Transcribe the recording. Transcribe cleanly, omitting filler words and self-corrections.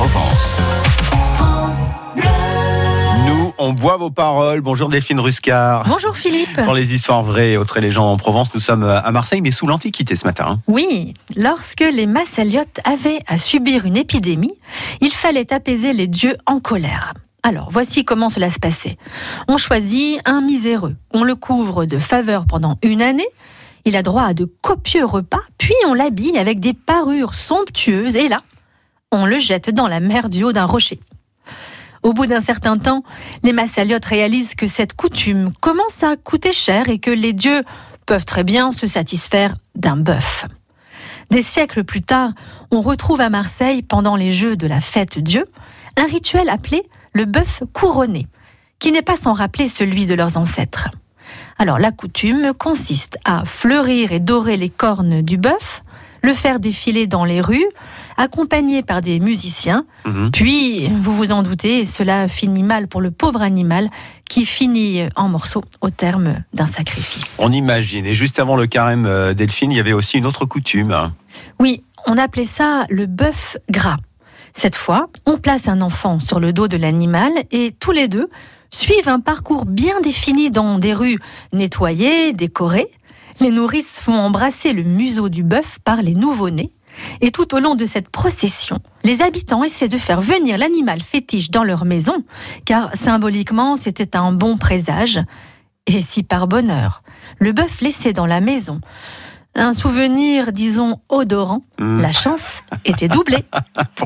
Provence. Nous, on boit vos paroles. Bonjour Delphine Ruscard. Bonjour Philippe. Pour les histoires vraies et autres légendes en Provence, nous sommes à Marseille, mais sous l'Antiquité ce matin. Oui, lorsque les Massaliotes avaient à subir une épidémie, il fallait apaiser les dieux en colère. Alors, voici comment cela se passait. On choisit un miséreux, on le couvre de faveurs pendant une année, il a droit à de copieux repas, puis on l'habille avec des parures somptueuses, et là, on le jette dans la mer du haut d'un rocher. Au bout d'un certain temps, les Massaliotes réalisent que cette coutume commence à coûter cher et que les dieux peuvent très bien se satisfaire d'un bœuf. Des siècles plus tard, on retrouve à Marseille, pendant les Jeux de la fête Dieu, un rituel appelé le bœuf couronné, qui n'est pas sans rappeler celui de leurs ancêtres. Alors la coutume consiste à fleurir et dorer les cornes du bœuf, le faire défiler dans les rues, accompagné par des musiciens. Puis, vous vous en doutez, cela finit mal pour le pauvre animal qui finit en morceaux au terme d'un sacrifice. On imagine. Et juste avant le carême, Delphine, il y avait aussi une autre coutume. Oui, on appelait ça le bœuf gras. Cette fois, on place un enfant sur le dos de l'animal et tous les deux suivent un parcours bien défini dans des rues nettoyées, décorées. Les nourrices font embrasser le museau du bœuf par les nouveau-nés. Et tout au long de cette procession, les habitants essaient de faire venir l'animal fétiche dans leur maison, car symboliquement, c'était un bon présage. Et si par bonheur, le bœuf laissait dans la maison un souvenir, disons, odorant, la chance était doublée. Pourquoi pas ?